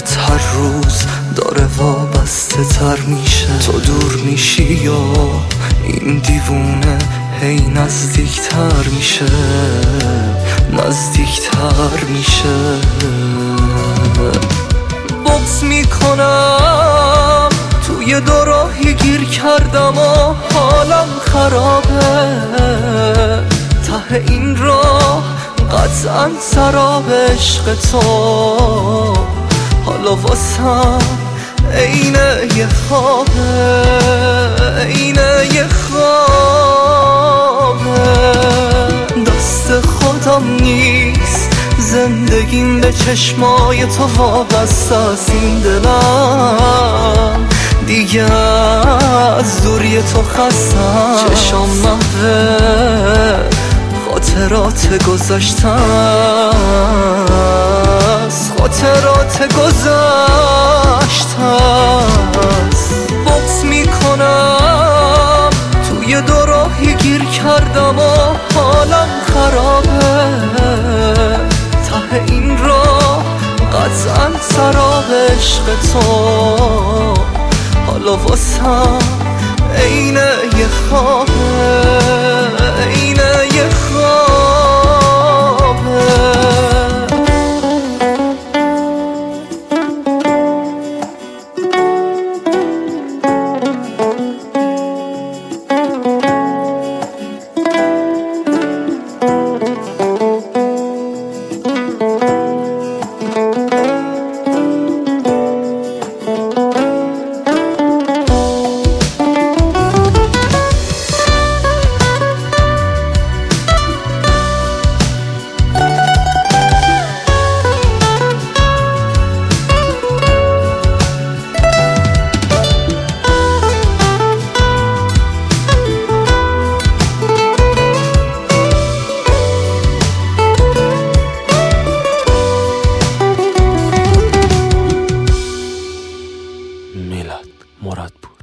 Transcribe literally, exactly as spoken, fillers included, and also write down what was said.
دلت هر روز داره وابسته تر میشه، تو دور میشی یا این دیوونه هی نزدیکتر میشه نزدیکتر میشه. بغض میکنم توی دو راهی گیر کردم و حالم خرابه، ته این راه قطعا سراب عشق تو حالا واسم عینه یه خوابه، عینه یه خوابه. دست خودم نیست زندگیم به چشمای تو وابسته است، این دلم دیگه از دوری تو خستم، چشام محوه خاطرات گذشتم، خاطرات گذشتم. بغض میکنم توی دو راهی گیر کردم و حالم خرابه، ته این راه قطعا سراب عشق تو حالا واسم عینه یه خوابه، عینه یه خوابه. میلاد مرادپور.